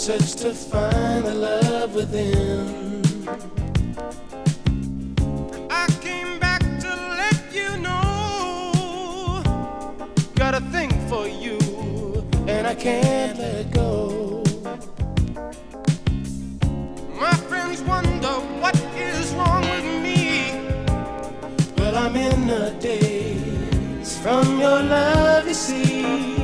search to find the love within. I came back to let you know, got a thing for you, and I can't let go. My friends wonder what is wrong with me. Well, I'm in a daze from your love, you see.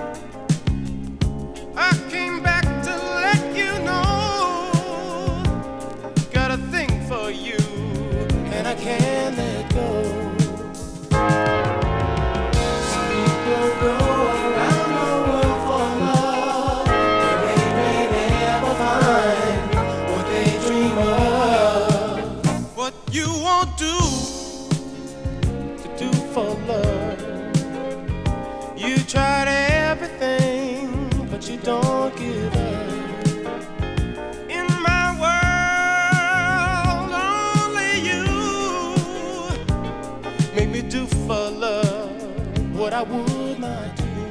I came back to let you know, got a thing for you, and I can't let go. Some people go around the world for love, but they may never find what they dream of. What you won't do to do for love, you tried everything, but you don't give up. In my world, only you make me do for love what I would not do.